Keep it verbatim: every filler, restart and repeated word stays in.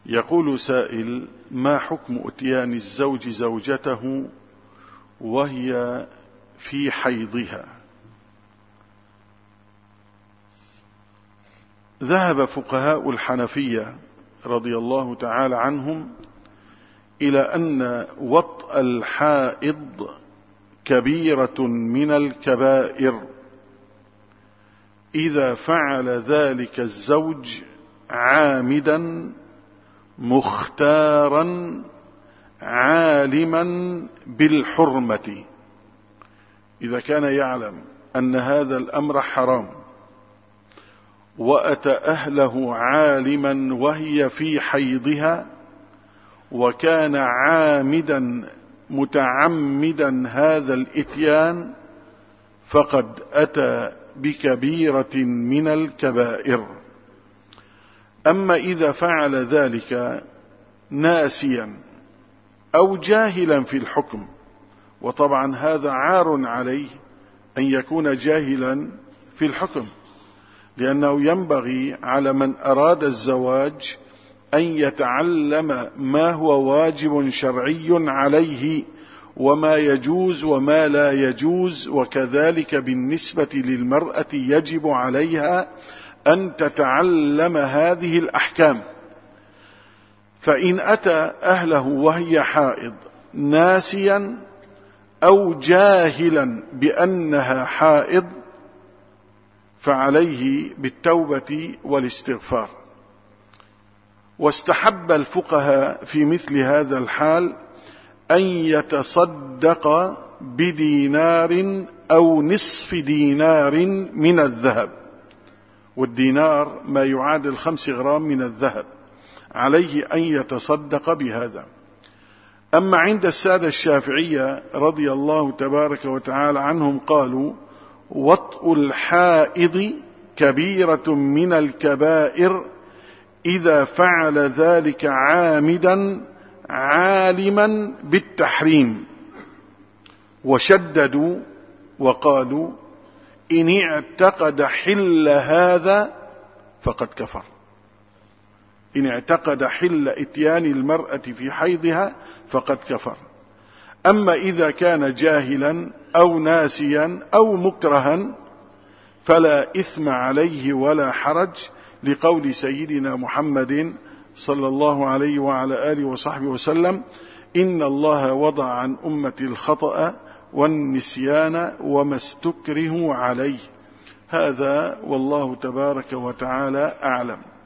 يقول سائل: ما حكم اتيان الزوج زوجته وهي في حيضها؟ ذهب فقهاء الحنفية رضي الله تعالى عنهم إلى أن وطء الحائض كبيرة من الكبائر إذا فعل ذلك الزوج عامدا مختارا عالما بالحرمة. إذا كان يعلم أن هذا الأمر حرام وأتى أهله عالما وهي في حيضها وكان عامدا متعمدا هذا الإتيان، فقد أتى بكبيرة من الكبائر. أما إذا فعل ذلك ناسيا أو جاهلا في الحكم، وطبعا هذا عار عليه أن يكون جاهلا في الحكم، لأنه ينبغي على من أراد الزواج أن يتعلم ما هو واجب شرعي عليه وما يجوز وما لا يجوز، وكذلك بالنسبة للمرأة يجب عليها أن تتعلم هذه الأحكام. فإن أتى أهله وهي حائض ناسيا أو جاهلا بأنها حائض فعليه بالتوبة والاستغفار. واستحب الفقهاء في مثل هذا الحال أن يتصدق بدينار أو نصف دينار من الذهب، والدينار ما يعادل خمس غرام من الذهب، عليه أن يتصدق بهذا. أما عند السادة الشافعية رضي الله تبارك وتعالى عنهم قالوا: وطء الحائض كبيرة من الكبائر إذا فعل ذلك عامدا عالما بالتحريم. وشددوا وقالوا: إن اعتقد حل هذا فقد كفر. إن اعتقد حل إتيان المرأة في حيضها فقد كفر. أما إذا كان جاهلا أو ناسيا أو مكرها فلا إثم عليه ولا حرج، لقول سيدنا محمد صلى الله عليه وعلى آله وصحبه وسلم: إن الله وضع عن أمتي الخطأ والنسيان وما استكرهوا عليه. هذا والله تبارك وتعالى أعلم.